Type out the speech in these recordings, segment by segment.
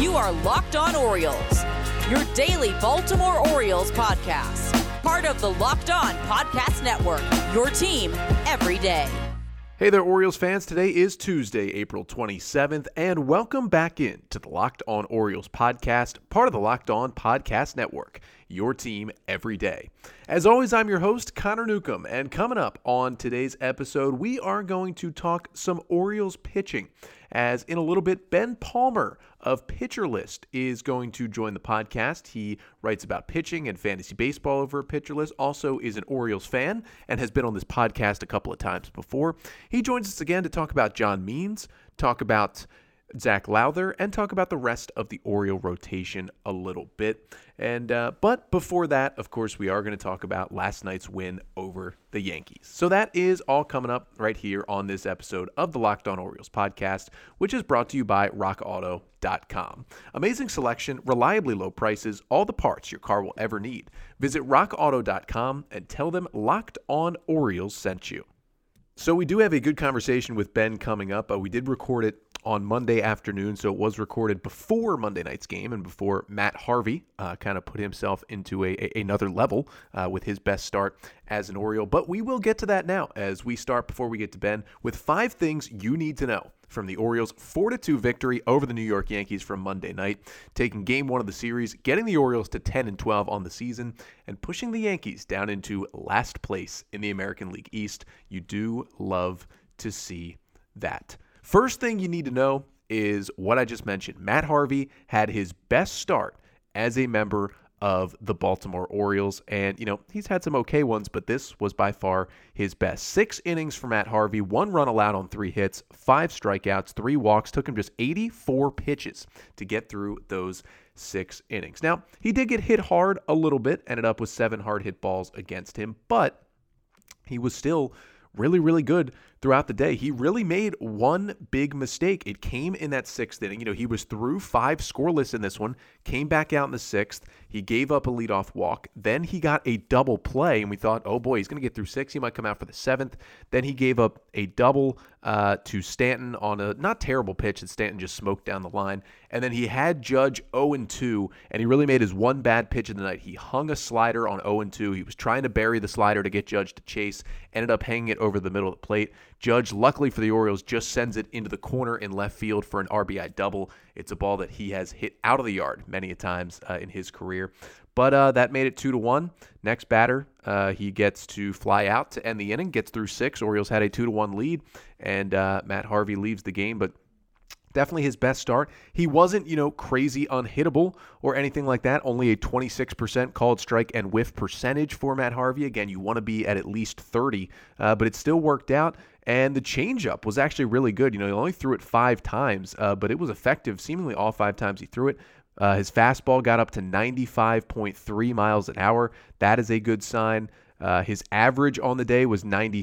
You are Locked On Orioles, your daily Baltimore Orioles podcast. Part of the Locked On Podcast Network, your team every day. Hey there, Orioles fans. Today is Tuesday, April 27th, and welcome back in to the Locked On Orioles podcast, part of the Locked On Podcast Network, your team every day. As always, I'm your host, Connor Newcomb, and coming up on today's episode, we are going to talk some Orioles pitching, as in a little bit, Ben Palmer of Pitcher List is going to join the podcast. He writes about pitching and fantasy baseball over at Pitcher List, also is an Orioles fan, and has been on this podcast a couple of times before. He joins us again to talk about John Means, talk about Zach Lowther, and talk about the rest of the Oriole rotation a little bit. But before that, of course, we are going to talk about last night's win over the Yankees. So that is all coming up right here on this episode of the Locked On Orioles podcast, which is brought to you by RockAuto.com. Amazing selection, reliably low prices, all the parts your car will ever need. Visit RockAuto.com and tell them Locked On Orioles sent you. So we do have a good conversation with Ben coming up. We did record it on Monday afternoon, so it was recorded before Monday night's game and before Matt Harvey kind of put himself into another level with his best start as an Oriole. But we will get to that now as we start, before we get to Ben, with 5 things you need to know from the Orioles' 4-2 victory over the New York Yankees from Monday night, taking Game 1 of the series, getting the Orioles to 10-12 on the season, and pushing the Yankees down into last place in the American League East. You do love to see that. First thing you need to know is what I just mentioned. Matt Harvey had his best start as a member of the Baltimore Orioles, and he's had some okay ones, but this was by far his best. 6 innings for Matt Harvey, 1 run allowed on 3 hits, 5 strikeouts, 3 walks. Took him just 84 pitches to get through those 6 innings. Now, he did get hit hard a little bit, ended up with 7 hard hit balls against him, but he was still really, really good throughout the day. He really made one big mistake. It came in that 6th inning. He was through 5 scoreless in this one, came back out in the 6th. He gave up a leadoff walk. Then he got a double play, and we thought, oh boy, he's going to get through 6. He might come out for the 7th. Then he gave up a double to Stanton on a not terrible pitch, and Stanton just smoked down the line. And then he had Judge 0-2, and he really made his one bad pitch of the night. He hung a slider on 0-2. He was trying to bury the slider to get Judge to chase, ended up hanging it over the middle of the plate. Judge, luckily for the Orioles, just sends it into the corner in left field for an RBI double. It's a ball that he has hit out of the yard many a times in his career. But that made it 2-1. Next batter, he gets to fly out to end the inning, gets through 6. Orioles had a 2-1 lead, and Matt Harvey leaves the game, but definitely his best start. He wasn't, crazy unhittable or anything like that. Only a 26% called strike and whiff percentage for Matt Harvey. Again, you want to be at least 30, but it still worked out. And the changeup was actually really good. He only threw it 5 times, but it was effective seemingly all 5 times he threw it. His fastball got up to 95.3 miles an hour. That is a good sign. His average on the day was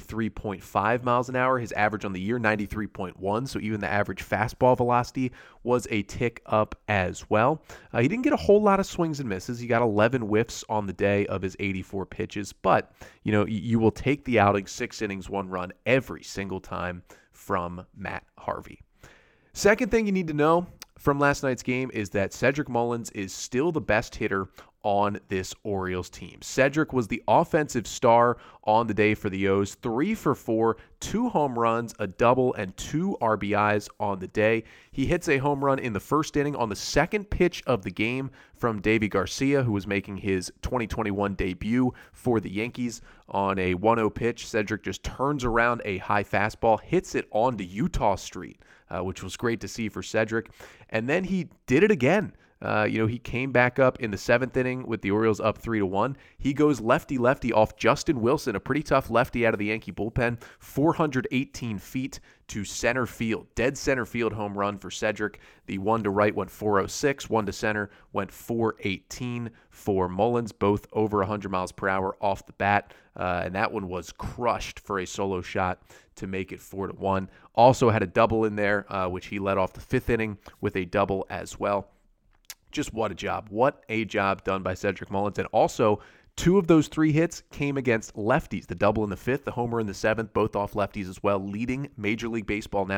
93.5 miles an hour. His average on the year, 93.1. So even the average fastball velocity was a tick up as well. He didn't get a whole lot of swings and misses. He got 11 whiffs on the day of his 84 pitches. But, you will take the outing, 6 innings, 1 run every single time from Matt Harvey. Second thing you need to know from last night's game is that Cedric Mullins is still the best hitter on this Orioles team. Cedric was the offensive star on the day for the O's. 3 for 4, 2 home runs, a double, and 2 RBIs on the day. He hits a home run in the 1st inning on the 2nd pitch of the game from Deivi Garcia, who was making his 2021 debut for the Yankees. On a 1-0 pitch, Cedric just turns around a high fastball, hits it onto Utah Street, which was great to see for Cedric. And then he did it again. He came back up in the 7th inning with the Orioles up 3-1. He goes lefty-lefty off Justin Wilson, a pretty tough lefty out of the Yankee bullpen, 418 feet to center field. Dead center field home run for Cedric. The one to right went 406. One to center went 418 for Mullins, both over 100 miles per hour off the bat. And that one was crushed for a solo shot to make it 4-1. Also had a double in there, which he led off the 5th inning with a double as well. Just what a job. What a job done by Cedric Mullins. And also, 2 of those 3 hits came against lefties. The double in the 5th, the homer in the 7th, both off lefties as well, leading Major League Baseball now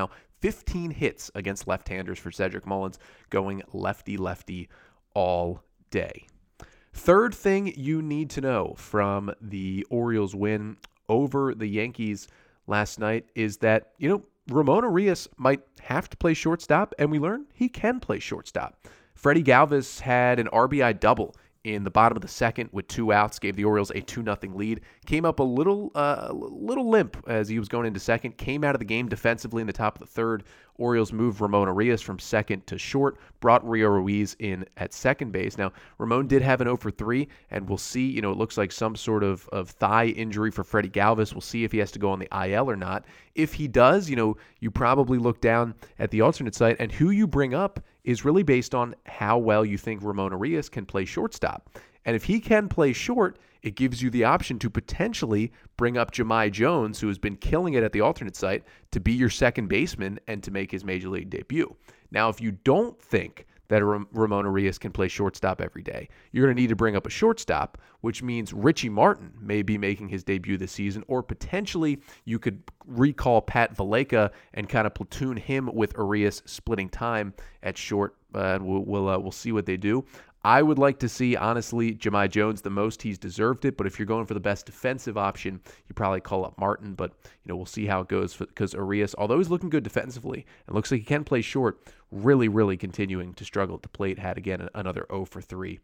15 hits against left-handers for Cedric Mullins, going lefty-lefty all day. Third thing you need to know from the Orioles win over the Yankees last night is that, Ramon Urias might have to play shortstop, and we learned he can play shortstop. Freddie Galvis had an RBI double in the bottom of the second with 2 outs, gave the Orioles a 2-0 lead. Came up a little limp as he was going into second. Came out of the game defensively in the top of the third. Orioles moved Ramon Urias from second to short, brought Rio Ruiz in at second base. Now, Ramon did have an 0 for 3, and we'll see, it looks like some sort of thigh injury for Freddie Galvis. We'll see if he has to go on the IL or not. If he does, you probably look down at the alternate site, and who you bring up is really based on how well you think Ramon Urias can play shortstop. And if he can play short, it gives you the option to potentially bring up Jahmai Jones, who has been killing it at the alternate site, to be your second baseman and to make his major league debut. Now, if you don't think that Ramon Urias can play shortstop every day, you're going to need to bring up a shortstop, which means Richie Martin may be making his debut this season, or potentially you could recall Pat Valaika and kind of platoon him with Urias, splitting time at short. We'll see what they do. I would like to see, honestly, Jahmai Jones the most. He's deserved it, but if you're going for the best defensive option, you probably call up Martin, but we'll see how it goes because Urias, although he's looking good defensively and looks like he can play short, really continuing to struggle at the plate, had again another 0 for 3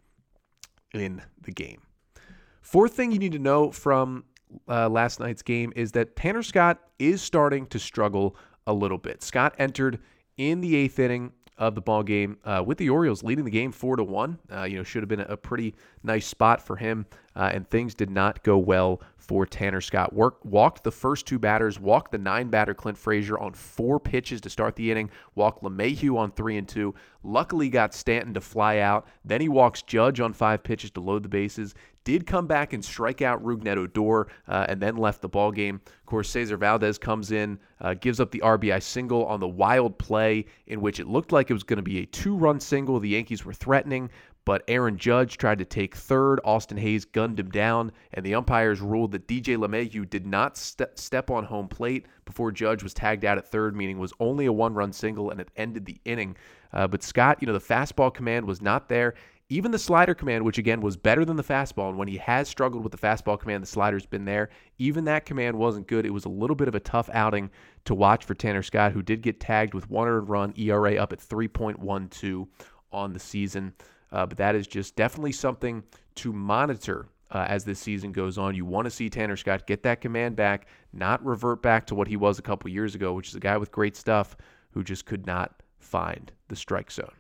in the game. Fourth thing you need to know from last night's game is that Tanner Scott is starting to struggle a little bit. Scott entered in the 8th inning of the ball game with the Orioles leading the game 4-1. Should have been a pretty nice spot for him, and things did not go well for Tanner Scott. Walked the first 2 batters, walked the 9-batter Clint Frazier on 4 pitches to start the inning, walked LeMahieu on 3 and 2, luckily got Stanton to fly out, then he walks Judge on 5 pitches to load the bases, did come back and strike out Rougned Odor, and then left the ball game. Of course, Cesar Valdez comes in, gives up the RBI single on the wild play in which it looked like it was going to be a 2-run single. The Yankees were threatening, but Aaron Judge tried to take third. Austin Hayes gunned him down, and the umpires ruled that DJ LeMahieu did not step on home plate before Judge was tagged out at third, meaning it was only a 1-run single, and it ended the inning. But Scott, the fastball command was not there. Even the slider command, which again was better than the fastball, and when he has struggled with the fastball command, the slider's been there. Even that command wasn't good. It was a little bit of a tough outing to watch for Tanner Scott, who did get tagged with 1 earned run, ERA up at 3.12 on the season. But that is just definitely something to monitor as this season goes on. You want to see Tanner Scott get that command back, not revert back to what he was a couple years ago, which is a guy with great stuff who just could not find the strike zone.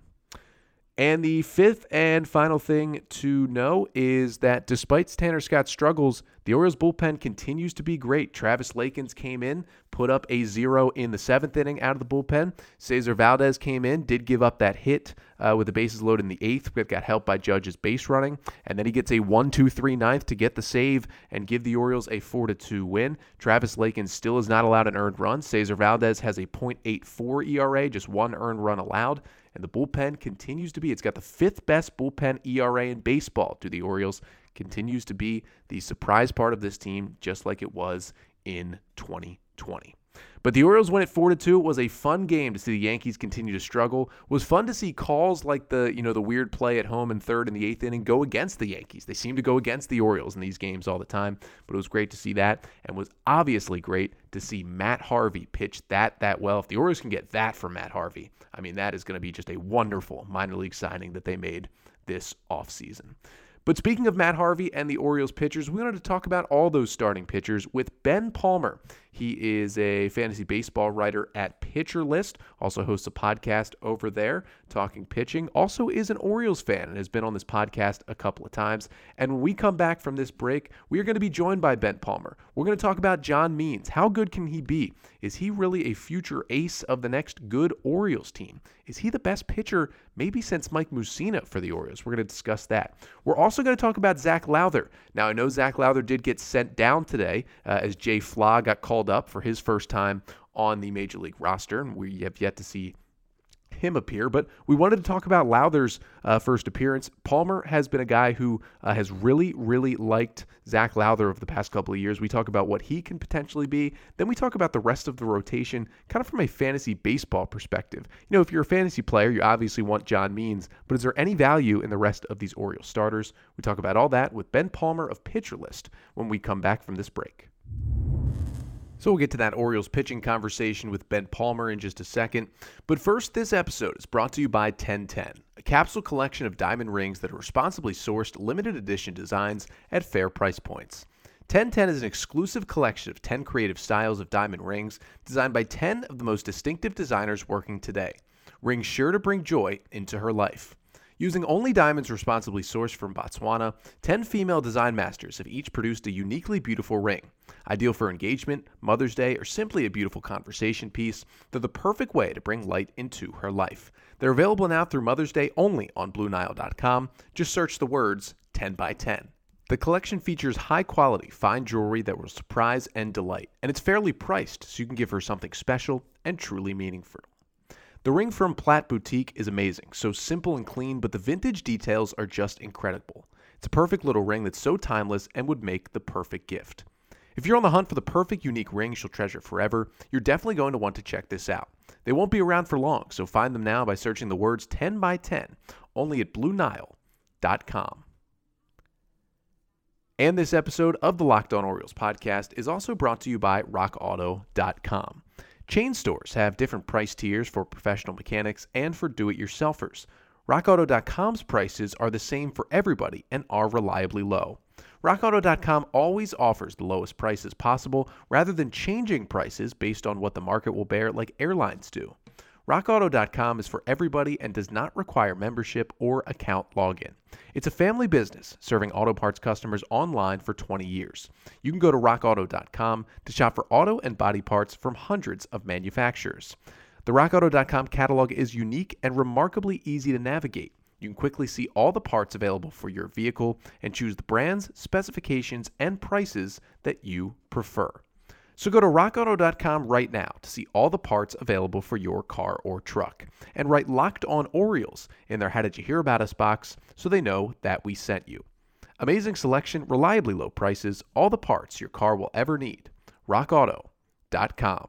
And the fifth and final thing to know is that despite Tanner Scott's struggles, the Orioles bullpen continues to be great. Travis Lakins came in, put up a 0 in the 7th inning out of the bullpen. Cesar Valdez came in, did give up that hit with the bases loaded in the 8th, but got helped by Judge's base running. And then he gets a 1-2-3 9th to get the save and give the Orioles a 4-2 win. Travis Lakins still is not allowed an earned run. Cesar Valdez has a .84 ERA, just 1 earned run allowed. And the bullpen continues to be, it's got the 5th best bullpen ERA in baseball to the Orioles. Continues to be the surprise part of this team, just like it was in 2020. But the Orioles win at 4-2. It was a fun game to see the Yankees continue to struggle. It was fun to see calls like the weird play at home in 3rd in the 8th inning go against the Yankees. They seem to go against the Orioles in these games all the time, but it was great to see that, and was obviously great to see Matt Harvey pitch that well. If the Orioles can get that from Matt Harvey, I mean, that is going to be just a wonderful minor league signing that they made this offseason. But speaking of Matt Harvey and the Orioles pitchers, we wanted to talk about all those starting pitchers with Ben Palmer. He is a fantasy baseball writer at Pitcher List, also hosts a podcast over there talking pitching, also is an Orioles fan and has been on this podcast a couple of times. And when we come back from this break, we are going to be joined by Ben Palmer. We're going to talk about John Means. How good can he be? Is he really a future ace of the next good Orioles team? Is he the best pitcher maybe since Mike Mussina for the Orioles? We're going to discuss that. We're also going to talk about Zach Lowther. Now, I know Zach Lowther did get sent down today as Jay Flaw got called up for his first time on the Major League roster, and we have yet to see him appear, but we wanted to talk about Lowther's first appearance. Palmer has been a guy who has really, really liked Zach Lowther over the past couple of years. We talk about what he can potentially be. Then we talk about the rest of the rotation, kind of from a fantasy baseball perspective. You know, if you're a fantasy player, you obviously want John Means, but is there any value in the rest of these Orioles starters? We talk about all that with Ben Palmer of Pitcher List when we come back from this break. So we'll get to that Orioles pitching conversation with Ben Palmer in just a second. But first, this episode is brought to you by 1010, a capsule collection of diamond rings that are responsibly sourced limited edition designs at fair price points. 1010 is an exclusive collection of 10 creative styles of diamond rings designed by 10 of the most distinctive designers working today. Rings sure to bring joy into her life. Using only diamonds responsibly sourced from Botswana, 10 female design masters have each produced a uniquely beautiful ring. Ideal for engagement, Mother's Day, or simply a beautiful conversation piece, they're the perfect way to bring light into her life. They're available now through Mother's Day only on BlueNile.com. Just search the words 10 by 10. The collection features high-quality, fine jewelry that will surprise and delight, and it's fairly priced so you can give her something special and truly meaningful. The ring from Platt Boutique is amazing, so simple and clean, but the vintage details are just incredible. It's a perfect little ring that's so timeless and would make the perfect gift. If you're on the hunt for the perfect unique ring she'll treasure forever, you're definitely going to want to check this out. They won't be around for long, so find them now by searching the words 10 by 10, only at BlueNile.com. And this episode of the Locked On Orioles podcast is also brought to you by RockAuto.com. Chain stores have different price tiers for professional mechanics and for do-it-yourselfers. RockAuto.com's prices are the same for everybody and are reliably low. RockAuto.com always offers the lowest prices possible rather than changing prices based on what the market will bear like airlines do. RockAuto.com is for everybody and does not require membership or account login. It's a family business serving auto parts customers online for 20 years. You can go to RockAuto.com to shop for auto and body parts from hundreds of manufacturers. The RockAuto.com catalog is unique and remarkably easy to navigate. You can quickly see all the parts available for your vehicle and choose the brands, specifications, and prices that you prefer. So go to RockAuto.com right now to see all the parts available for your car or truck. And write Locked On Orioles in their How Did You Hear About Us box so they know that we sent you. Amazing selection, reliably low prices, all the parts your car will ever need. RockAuto.com.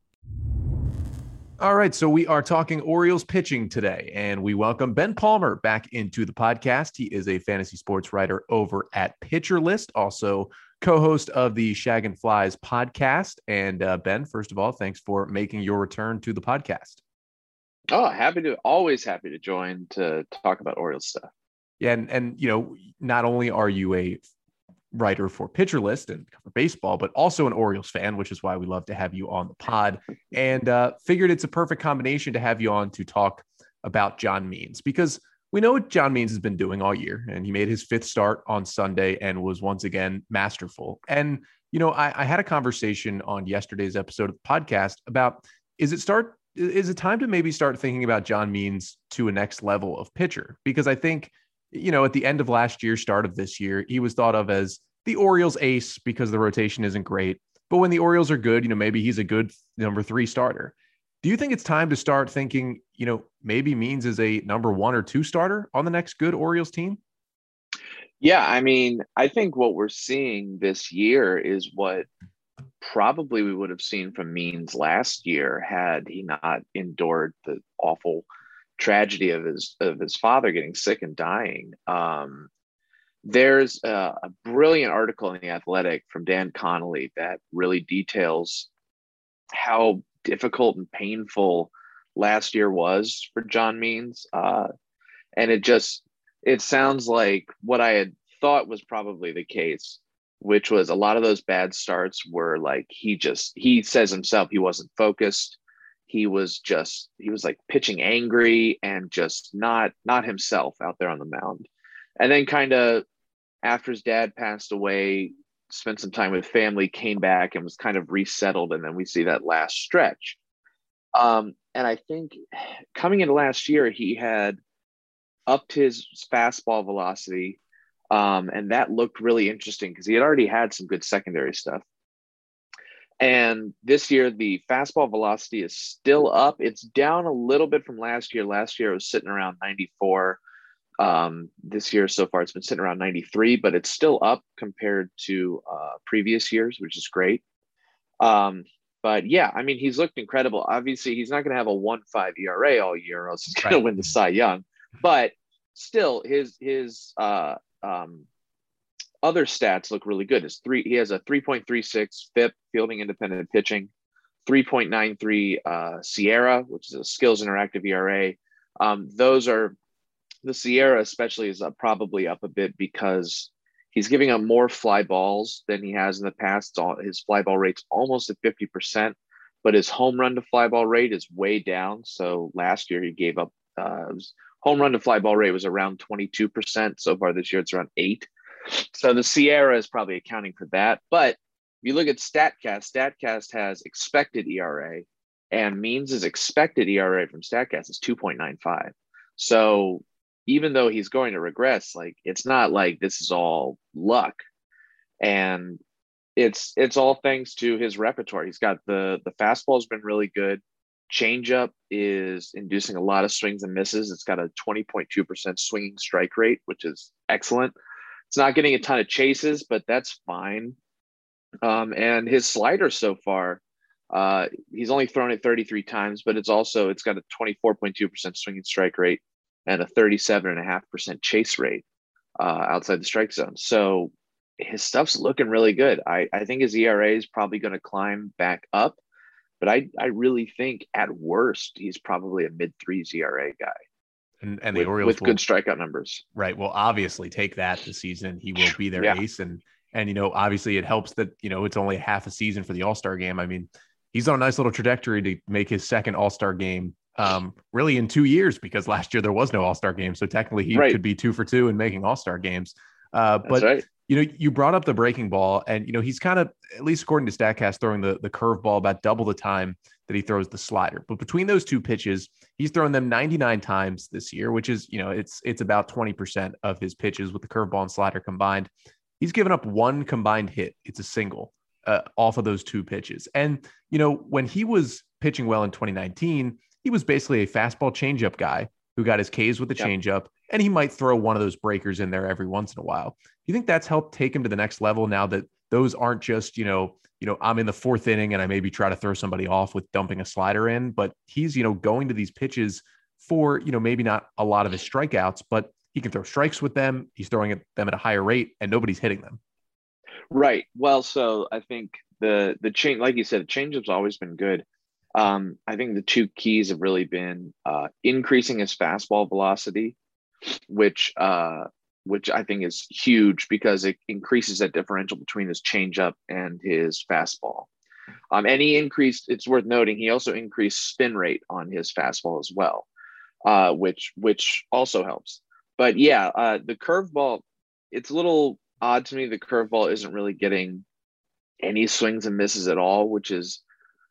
All right, so we are talking Orioles pitching today, and we welcome Ben Palmer back into the podcast. He is a fantasy sports writer over at Pitcher List, also co-host of the Shag and Flies podcast. And Ben, first of all, thanks for making your return to the podcast. Oh, always happy to join to talk about Orioles stuff. Yeah, and you know, not only are you a writer for Pitcher List and cover baseball, but also an Orioles fan, which is why we love to have you on the pod. And figured it's a perfect combination to have you on to talk about John Means, because we know what John Means has been doing all year, and he made his fifth start on Sunday and was once again masterful. And, you know, I had a conversation on yesterday's episode of the podcast about, is it time to maybe start thinking about John Means to a next level of pitcher? Because I think, you know, at the end of last year, start of this year, he was thought of as the Orioles ace because the rotation isn't great. But when the Orioles are good, you know, maybe he's a good number 3 starter. Do you think it's time to start thinking, you know, maybe Means is a number 1 or 2 starter on the next good Orioles team? Yeah, I mean, I think what we're seeing this year is what probably we would have seen from Means last year had he not endured the awful tragedy of his father getting sick and dying. There's a brilliant article in The Athletic from Dan Connolly that really details how difficult and painful last year was for John Means. And it sounds like what I had thought was probably the case, which was a lot of those bad starts were like, he says himself, he wasn't focused. He was like pitching angry and just not himself out there on the mound. And then kind of after his dad passed away, spent some time with family, came back and was kind of resettled. And then we see that last stretch. And I think coming into last year, he had upped his fastball velocity. And that looked really interesting because he had already had some good secondary stuff. And this year, the fastball velocity is still up. It's down a little bit from last year. Last year, it was sitting around 94. This year so far, it's been sitting around 93, but it's still up compared to previous years, which is great. But yeah, I mean, he's looked incredible. Obviously, he's not going to have a 1.5 ERA all year, or else he's going to win the Cy Young. But still, his other stats look really good. He has a 3.36 FIP, fielding independent pitching, 3.93 SIERA, which is a skills interactive ERA. Those are the SIERA, especially, is probably up a bit because he's giving up more fly balls than he has in the past. His fly ball rate's almost at 50%, but his home run to fly ball rate is way down. So last year he gave up home run to fly ball rate was around 22%. So far this year it's around 8%. So the SIERA is probably accounting for that. But if you look at StatCast has expected ERA, and Means' expected ERA from StatCast is 2.95. So even though he's going to regress, like, it's not like this is all luck. And it's all thanks to his repertoire. He's got the fastball's been really good. Changeup is inducing a lot of swings and misses. It's got a 20.2% swinging strike rate, which is excellent. It's not getting a ton of chases, but that's fine. And his slider so far, he's only thrown it 33 times, but it's got a 24.2% swinging strike rate and a 37.5% chase rate outside the strike zone. So his stuff's looking really good. I think his ERA is probably going to climb back up, but I really think at worst he's probably a mid-threes ERA guy. And the Orioles with good strikeout numbers. Right. Will obviously take that this season. He will be their ace. And, obviously it helps that, it's only half a season for the All-Star game. I mean, he's on a nice little trajectory to make his second All-Star game really in 2 years, because last year there was no All-Star game. So technically he could be 2 for 2 in making All-Star games. But you brought up the breaking ball, and, he's kind of, at least according to StatCast, throwing the curveball about double the time that he throws the slider. But between those two pitches, he's thrown them 99 times this year, which is, it's about 20% of his pitches with the curveball and slider combined. He's given up one combined hit. It's a single off of those two pitches. And, when he was pitching well in 2019, he was basically a fastball changeup guy who got his Ks with the changeup, and he might throw one of those breakers in there every once in a while. Do you think that's helped take him to the next level now that those aren't just, I'm in the fourth inning and I maybe try to throw somebody off with dumping a slider in, but he's, going to these pitches for, maybe not a lot of his strikeouts, but he can throw strikes with them. He's throwing them at a higher rate and nobody's hitting them. Right. Well, so I think the change, like you said, the changeup's always been good. I think the two keys have really been increasing his fastball velocity, which I think is huge because it increases that differential between his changeup and his fastball. And it's worth noting, he also increased spin rate on his fastball as well, which also helps. But yeah, the curveball, it's a little odd to me. The curveball isn't really getting any swings and misses at all, which is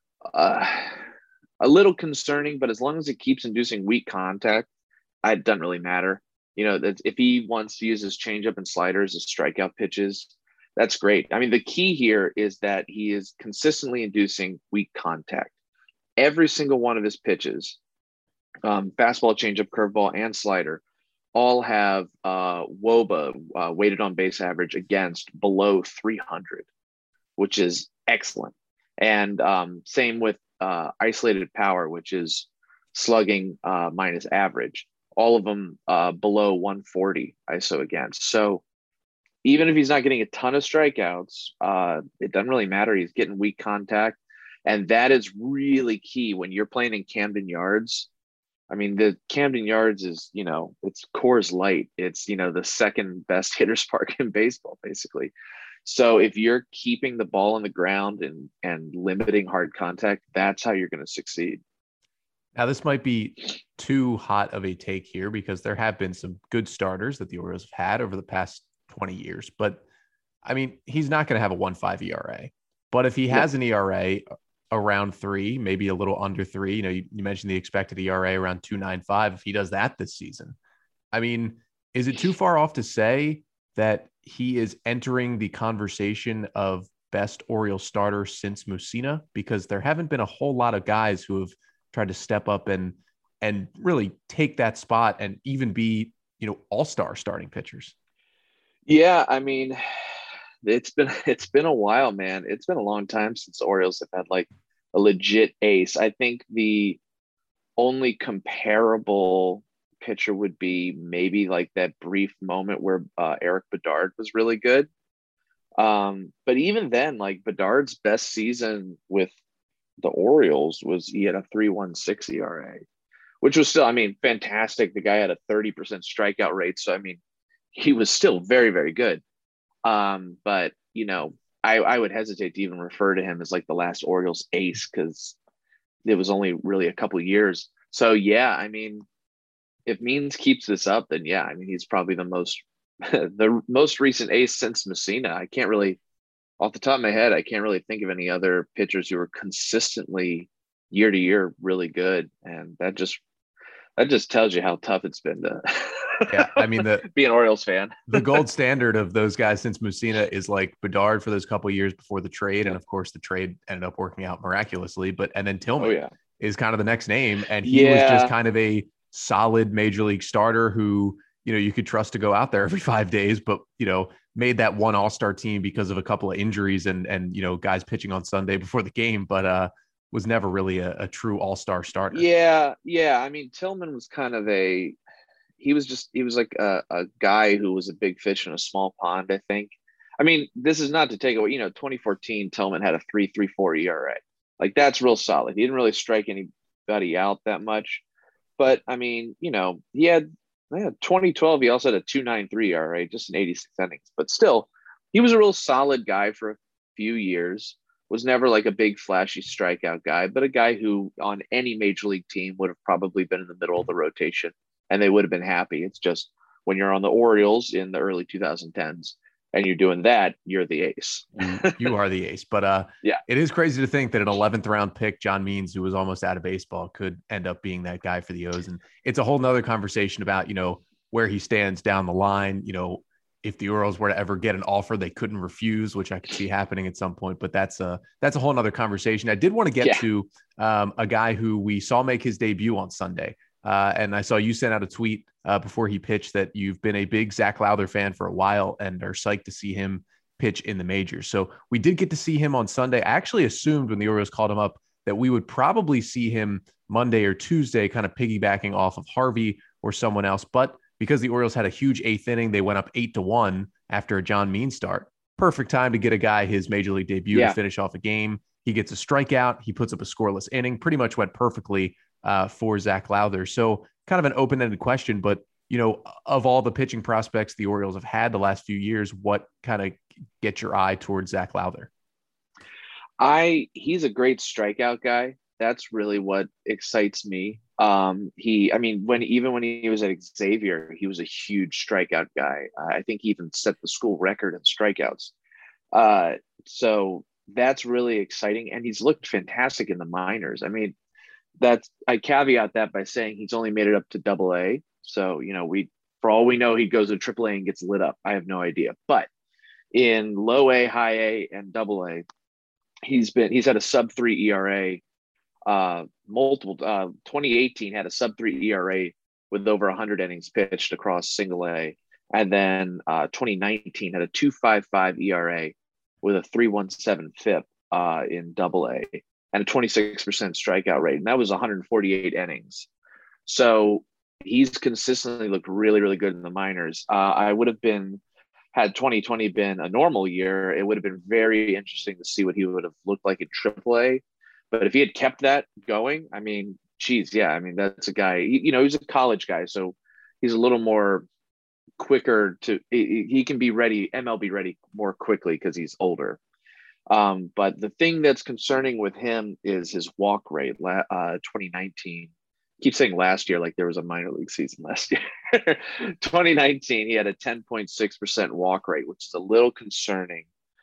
a little concerning, but as long as it keeps inducing weak contact, it doesn't really matter. If he wants to use his changeup and sliders as strikeout pitches, that's great. I mean, the key here is that he is consistently inducing weak contact. Every single one of his pitches, fastball, changeup, curveball, and slider, all have WOBA, weighted on base average against, below 300, which is excellent. And same with isolated power, which is slugging minus average. All of them below 140 ISO against. So even if he's not getting a ton of strikeouts, it doesn't really matter. He's getting weak contact. And that is really key when you're playing in Camden Yards. I mean, the Camden Yards is, it's Coors Light. It's, the second best hitters park in baseball, basically. So if you're keeping the ball on the ground and limiting hard contact, that's how you're going to succeed. Now, this might be too hot of a take here because there have been some good starters that the Orioles have had over the past 20 years. But, I mean, he's not going to have a 1.5 ERA. But if he has an ERA around 3, maybe a little under 3, you mentioned the expected ERA around 2.95. If he does that this season, I mean, is it too far off to say that he is entering the conversation of best Orioles starter since Mussina, because there haven't been a whole lot of guys who have tried to step up and really take that spot and even be, all-star starting pitchers. Yeah, I mean, it's been a while, man. It's been a long time since the Orioles have had like a legit ace. I think the only comparable pitcher would be maybe like that brief moment where Eric Bedard was really good. But even then, like Bedard's best season with the Orioles was he had a 3.16 ERA, which was still, I mean, fantastic. The guy had a 30% strikeout rate. So, I mean, he was still very, very good. But, I would hesitate to even refer to him as like the last Orioles ace because it was only really a couple years. So, yeah, I mean, if Means keeps this up, then yeah, I mean, he's probably the most recent ace since Mussina. I can't really, off the top of my head, I can't really think of any other pitchers who are consistently year to year really good. And that just tells you how tough it's been to yeah, I mean, be an Orioles fan. The gold standard of those guys since Mussina is like Bedard for those couple of years before the trade. And of course the trade ended up working out miraculously, and then Tillman is kind of the next name. And he was just kind of a solid major league starter who, you could trust to go out there every 5 days, but, made that one all-star team because of a couple of injuries and guys pitching on Sunday before the game, but was never really a true all-star starter. Yeah. I mean, Tillman was kind of he was like a guy who was a big fish in a small pond, I think. I mean, this is not to take away, 2014 Tillman had a 3.34 ERA. Like that's real solid. He didn't really strike anybody out that much. But I mean, he had 2012, he also had a 2.93 ERA, just in 86 innings. But still, he was a real solid guy for a few years. Was never like a big flashy strikeout guy, but a guy who on any major league team would have probably been in the middle of the rotation and they would have been happy. It's just when you're on the Orioles in the early 2010s and you're doing that, you're the ace. You are the ace. But yeah, it is crazy to think that an 11th round pick, John Means, who was almost out of baseball, could end up being that guy for the O's. And it's a whole nother conversation about, where he stands down the line. If the Orioles were to ever get an offer they couldn't refuse, which I could see happening at some point, but that's a whole nother conversation. I did want to get to a guy who we saw make his debut on Sunday. And I saw you sent out a tweet before he pitched that you've been a big Zach Lowther fan for a while and are psyched to see him pitch in the majors. So we did get to see him on Sunday. I actually assumed when the Orioles called him up that we would probably see him Monday or Tuesday, kind of piggybacking off of Harvey or someone else. But because the Orioles had a huge 8th inning, they went up 8-1 after a John Means start. Perfect time to get a guy his major league debut to finish off a game. He gets a strikeout. He puts up a scoreless inning. Pretty much went perfectly for Zach Lowther. So kind of an open-ended question, but, of all the pitching prospects the Orioles have had the last few years, what kind of gets your eye towards Zach Lowther? He's a great strikeout guy. That's really what excites me. When he was at Xavier, he was a huge strikeout guy. I think he even set the school record in strikeouts. So that's really exciting. And he's looked fantastic in the minors. I mean, I caveat that by saying he's only made it up to AA. So, for all we know, he goes to AAA and gets lit up. I have no idea. But in low A, high A, and AA, he's had a sub 3 ERA. 2018 had a sub 3 ERA with over 100 innings pitched across single A. And then 2019 had a 2.55 ERA with a 3.17 FIP in AA and a 26% strikeout rate. And that was 148 innings. So he's consistently looked really, really good in the minors. Had 2020 been a normal year, it would have been very interesting to see what he would have looked like in AAA. But if he had kept that going, I mean, geez, yeah, I mean, that's a guy, he's a college guy. So he's a little more quicker he can be ready, MLB ready more quickly because he's older. But the thing that's concerning with him is his walk rate. 2019, I keep saying last year, like there was a minor league season last year. 2019, he had a 10.6% walk rate, which is a little concerning.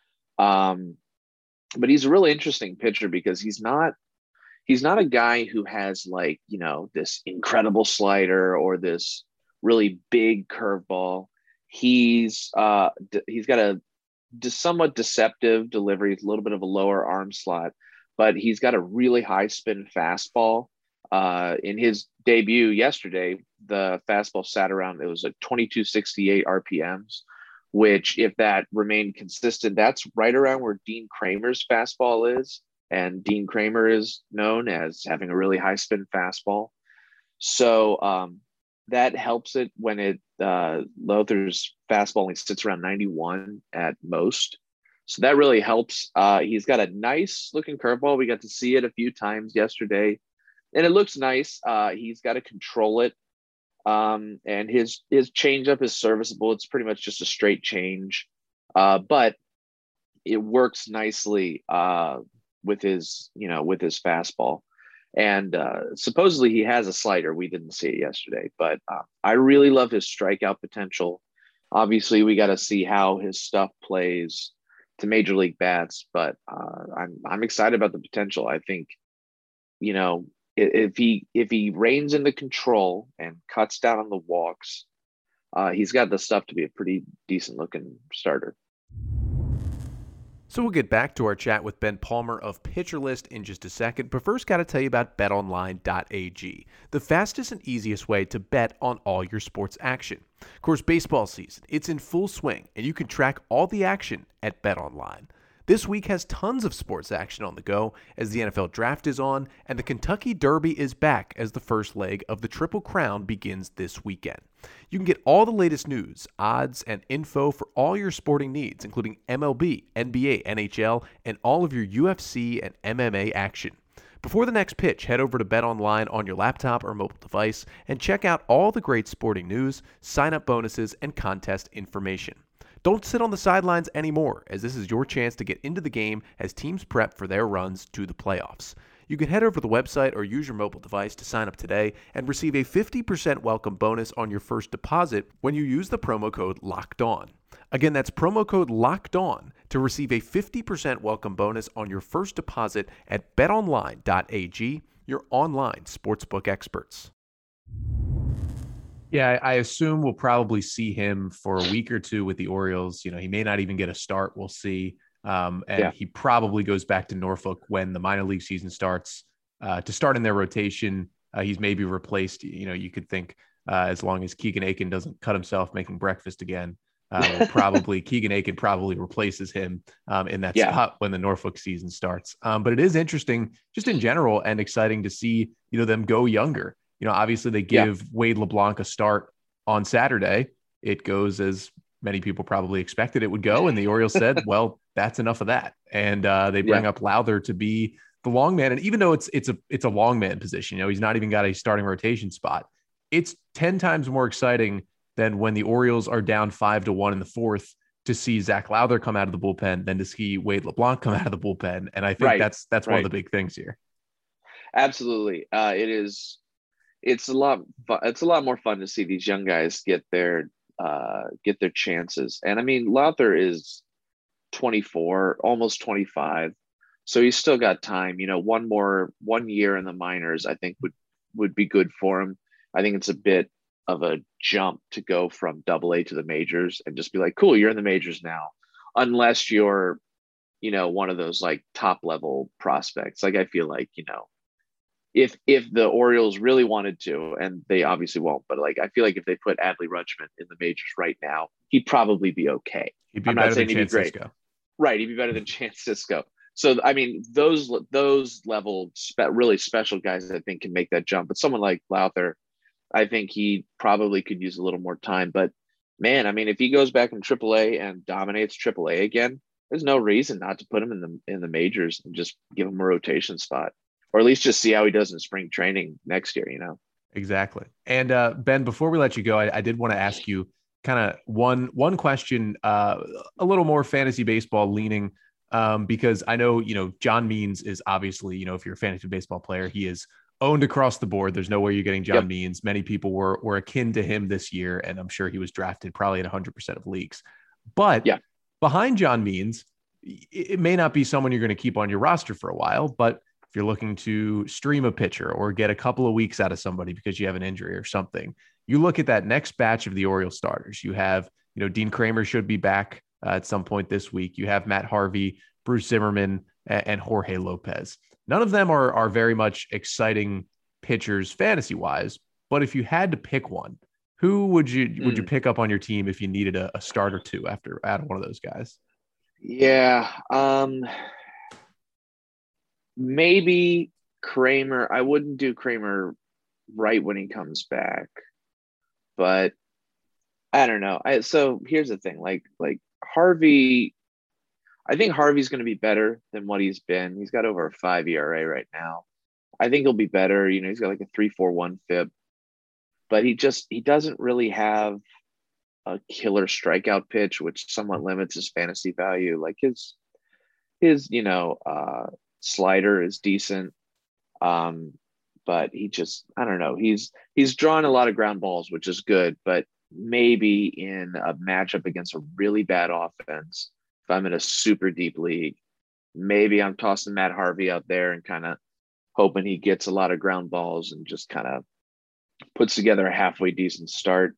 But he's a really interesting pitcher because he's not a guy who has like, this incredible slider or this really big curveball. He's got a somewhat deceptive delivery, a little bit of a lower arm slot, but he's got a really high spin fastball. In his debut yesterday, the fastball sat around, it was like 2268 RPMs, which if that remained consistent, that's right around where Dean Kramer's fastball is. And Dean Kramer is known as having a really high spin fastball. So that helps it when Lowther's fastball only sits around 91 at most. So that really helps. He's got a nice looking curveball. We got to see it a few times yesterday, and it looks nice. He's got to control it. And his changeup is serviceable. It's pretty much just a straight change, but it works nicely with his fastball. And supposedly he has a slider. We didn't see it yesterday, but I really love his strikeout potential. Obviously, we got to see how his stuff plays to major league bats, but I'm excited about the potential. I think, if he reins into control and cuts down on the walks, he's got the stuff to be a pretty decent looking starter. So we'll get back to our chat with Ben Palmer of Pitcher List in just a second, but first got to tell you about betonline.ag, the fastest and easiest way to bet on all your sports action. Of course, baseball season, it's in full swing, and you can track all the action at BetOnline. This week has tons of sports action on the go as the NFL Draft is on, and the Kentucky Derby is back as the first leg of the Triple Crown begins this weekend. You can get all the latest news, odds, and info for all your sporting needs, including MLB, NBA, NHL, and all of your UFC and MMA action. Before the next pitch, head over to BetOnline on your laptop or mobile device and check out all the great sporting news, sign-up bonuses, and contest information. Don't sit on the sidelines anymore, as this is your chance to get into the game as teams prep for their runs to the playoffs. You can head over to the website or use your mobile device to sign up today and receive a 50% welcome bonus on your first deposit when you use the promo code LOCKEDON. Again, that's promo code LOCKEDON to receive a 50% welcome bonus on your first deposit at betonline.ag, your online sportsbook experts. Yeah, I assume we'll probably see him for a week or two with the Orioles. He may not even get a start. We'll see. He probably goes back to Norfolk when the minor league season starts to start in their rotation. He's maybe replaced. You could think as long as Keegan Aiken doesn't cut himself making breakfast again, Keegan Aiken probably replaces him in that spot when the Norfolk season starts. But it is interesting just in general and exciting to see, them go younger. Obviously they give Wade LeBlanc a start on Saturday. It goes as many people probably expected it would go. And the Orioles said, well, that's enough of that. And they bring up Lowther to be the long man. And even though it's a long man position, he's not even got a starting rotation spot. It's 10 times more exciting than when the Orioles are down 5-1 in the fourth to see Zach Lowther come out of the bullpen than to see Wade LeBlanc come out of the bullpen. And I think that's one of the big things here. Absolutely. It's a lot more fun to see these young guys get their chances. And I mean, Lowther is 24, almost 25. So he's still got time. 1 year in the minors, I think would be good for him. I think it's a bit of a jump to go from AA to the majors and just be like, cool, you're in the majors now, unless you're, one of those like top level prospects. Like, I feel like, if the Orioles really wanted to, and they obviously won't, but like, I feel like if they put Adley Rutschman in the majors right now, he'd probably be okay. He'd be better than Chance Sisco. Right. He'd be better than Chance Sisco. So, I mean, those level really special guys, I think, can make that jump. But someone like Lowther, I think he probably could use a little more time. But man, I mean, if he goes back in AAA and dominates AAA again, there's no reason not to put him in the majors and just give him a rotation spot. Or at least just see how he does in spring training next year, Exactly. And Ben, before we let you go, I did want to ask you kind of one question, a little more fantasy baseball leaning, because I know, John Means is obviously, if you're a fantasy baseball player, he is owned across the board. There's no way you're getting John Means. Many people were akin to him this year, and I'm sure he was drafted probably in 100% of leagues. But behind John Means, it may not be someone you're going to keep on your roster for a while, but if you're looking to stream a pitcher or get a couple of weeks out of somebody because you have an injury or something, you look at that next batch of the Orioles starters. You have, Dean Kramer should be back at some point this week. You have Matt Harvey, Bruce Zimmerman, and Jorge Lopez. None of them are very much exciting pitchers fantasy-wise, but if you had to pick one, who would you pick up on your team if you needed a start or two after one of those guys? Yeah, maybe Kramer. I wouldn't do Kramer right when he comes back, but I don't know. So here's the thing, like Harvey, I think Harvey's going to be better than what he's been. He's got over a 5 ERA right now. I think he'll be better. You know, he's got like a 3.41 FIP, but he doesn't really have a killer strikeout pitch, which somewhat limits his fantasy value. Like his slider is decent. But he just, I don't know. He's drawn a lot of ground balls, which is good, but maybe in a matchup against a really bad offense, if I'm in a super deep league, maybe I'm tossing Matt Harvey out there and kind of hoping he gets a lot of ground balls and just kind of puts together a halfway decent start.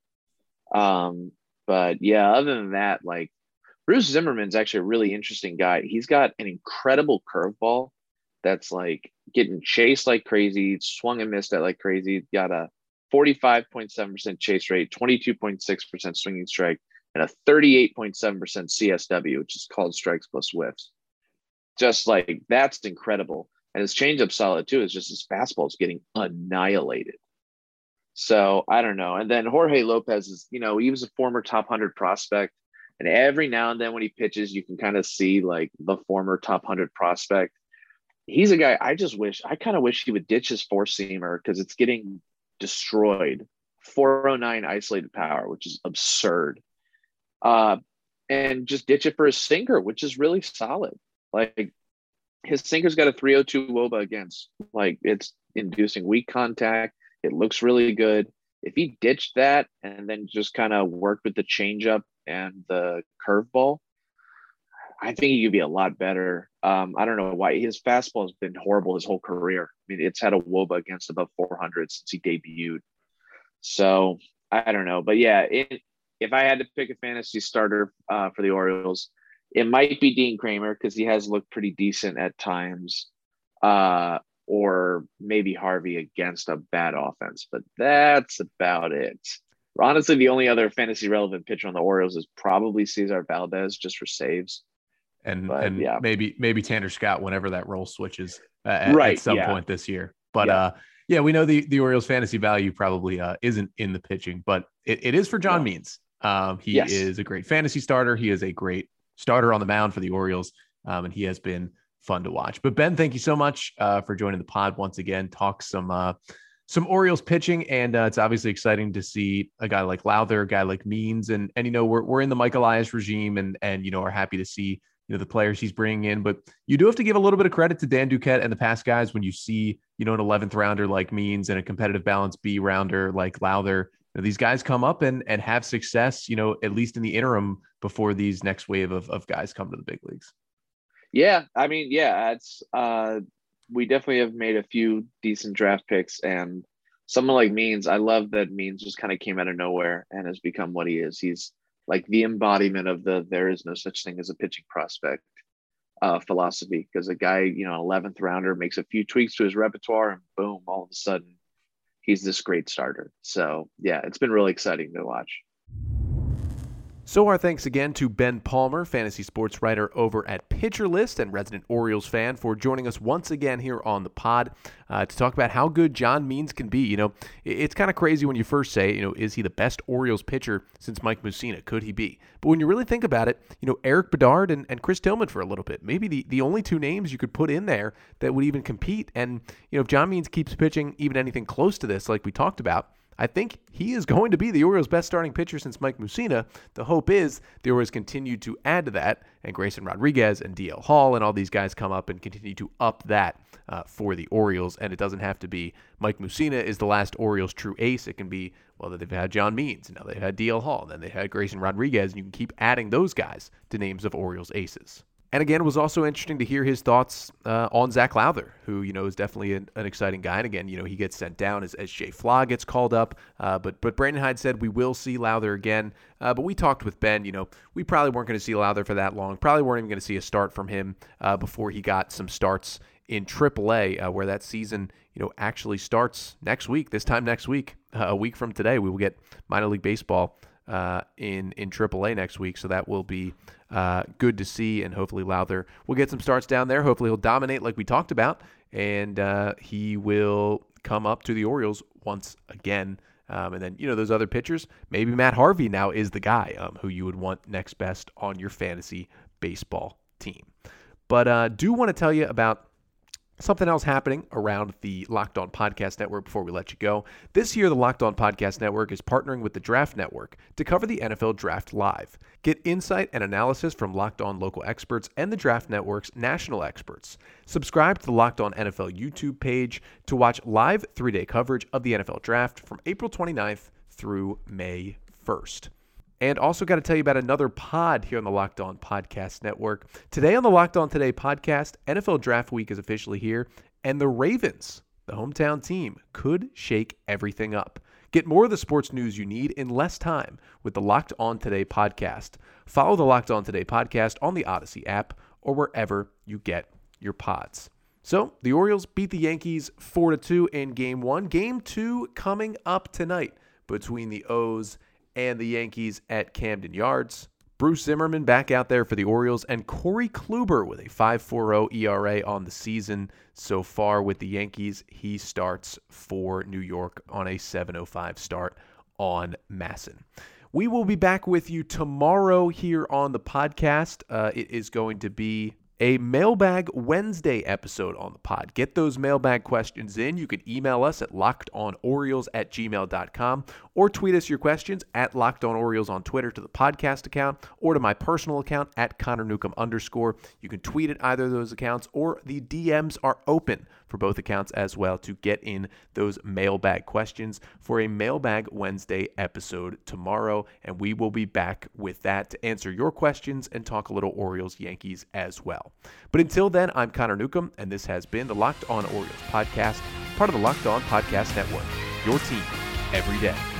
But yeah, other than that, like Bruce Zimmerman's actually a really interesting guy. He's got an incredible curveball that's like getting chased like crazy, swung and missed at like crazy. Got a 45.7% chase rate, 22.6% swinging strike, and a 38.7% CSW, which is called strikes plus whiffs. Just like, that's incredible. And his changeup solid too. It's just his fastball is getting annihilated. So I don't know. And then Jorge Lopez is, he was a former top 100 prospect. And every now and then when he pitches, you can kind of see like the former top 100 prospect. He's a guy I kind of wish he would ditch his four-seamer because it's getting destroyed. 409 isolated power, which is absurd. And just ditch it for his sinker, which is really solid. Like his sinker's got a 302 WOBA against. Like it's inducing weak contact. It looks really good. If he ditched that and then just kind of worked with the changeup and the curveball, I think he could be a lot better. I don't know why his fastball has been horrible his whole career. I mean, it's had a WOBA against above 400 since he debuted. So I don't know, but yeah, if I had to pick a fantasy starter for the Orioles, it might be Dean Kramer because he has looked pretty decent at times, or maybe Harvey against a bad offense, but that's about it. Honestly, the only other fantasy relevant pitcher on the Orioles is probably Cesar Valdez just for saves. And yeah, maybe Tanner Scott whenever that role switches at some point this year. But we know the Orioles fantasy value probably isn't in the pitching, but it is for John Means. He is a great fantasy starter. He is a great starter on the mound for the Orioles, and he has been fun to watch. But Ben, thank you so much for joining the pod once again. Talk some Orioles pitching, and it's obviously exciting to see a guy like Lowther, a guy like Means, and we're in the Mike Elias regime, and are happy to see the players he's bringing in. But you do have to give a little bit of credit to Dan Duquette and the past guys when you see an 11th rounder like Means and a competitive balance B rounder like Lowther. These guys come up and have success, at least in the interim before these next wave of guys come to the big leagues. Yeah, I mean, it's we definitely have made a few decent draft picks, and someone like Means, I love that Means just kind of came out of nowhere and has become what he is. He's like the embodiment of there is no such thing as a pitching prospect philosophy, because a guy, 11th rounder makes a few tweaks to his repertoire and boom, all of a sudden he's this great starter. So yeah, it's been really exciting to watch. So our thanks again to Ben Palmer, fantasy sports writer over at Pitcher List and resident Orioles fan, for joining us once again here on the pod to talk about how good John Means can be. It's kind of crazy when you first say, is he the best Orioles pitcher since Mike Mussina? Could he be? But when you really think about it, Eric Bedard and Chris Tillman for a little bit, maybe the only two names you could put in there that would even compete. And, if John Means keeps pitching even anything close to this, like we talked about, I think he is going to be the Orioles' best starting pitcher since Mike Mussina. The hope is the Orioles continue to add to that, and Grayson Rodriguez and DL Hall and all these guys come up and continue to up that for the Orioles. And it doesn't have to be Mike Mussina is the last Orioles true ace. It can be, well, they've had John Means, and now they've had DL Hall, and then they had Grayson Rodriguez, and you can keep adding those guys to names of Orioles aces. And again, it was also interesting to hear his thoughts on Zach Lowther, who, is definitely an exciting guy. And again, he gets sent down as Jay Flaw gets called up. But Brandon Hyde said we will see Lowther again. But we talked with Ben, we probably weren't going to see Lowther for that long. Probably weren't even going to see a start from him before he got some starts in AAA, where that season, actually starts next week. This time next week, a week from today, we will get minor league baseball in AAA next week. So that will be good to see, and hopefully Lowther will get some starts down there. Hopefully he'll dominate like we talked about, and he will come up to the Orioles once again. And then, those other pitchers, maybe Matt Harvey now is the guy who you would want next best on your fantasy baseball team. But do want to tell you about something else happening around the Locked On Podcast Network before we let you go. This year, the Locked On Podcast Network is partnering with the Draft Network to cover the NFL Draft live. Get insight and analysis from Locked On local experts and the Draft Network's national experts. Subscribe to the Locked On NFL YouTube page to watch live 3-day coverage of the NFL Draft from April 29th through May 1st. And also got to tell you about another pod here on the Locked On Podcast Network. Today on the Locked On Today podcast, NFL Draft Week is officially here, and the Ravens, the hometown team, could shake everything up. Get more of the sports news you need in less time with the Locked On Today podcast. Follow the Locked On Today podcast on the Odyssey app or wherever you get your pods. So, the Orioles beat the Yankees 4-2 in Game 1. Game 2 coming up tonight between the O's and the Yankees at Camden Yards. Bruce Zimmerman back out there for the Orioles, and Corey Kluber with a 5.40 ERA on the season so far with the Yankees. He starts for New York on a 7.05 start on Masson. We will be back with you tomorrow here on the podcast. It is going to be a Mailbag Wednesday episode on the pod. Get those mailbag questions in. You can email us at lockedonorioles@gmail.com or tweet us your questions at LockedOnOrioles on Twitter to the podcast account or to my personal account at @ConnorNewcomb_. You can tweet at either of those accounts, or the DMs are open for both accounts as well to get in those mailbag questions for a Mailbag Wednesday episode tomorrow. And we will be back with that to answer your questions and talk a little Orioles Yankees as well. But until then, I'm Connor Newcomb, and this has been the Locked On Orioles podcast, part of the Locked On Podcast Network, your team every day.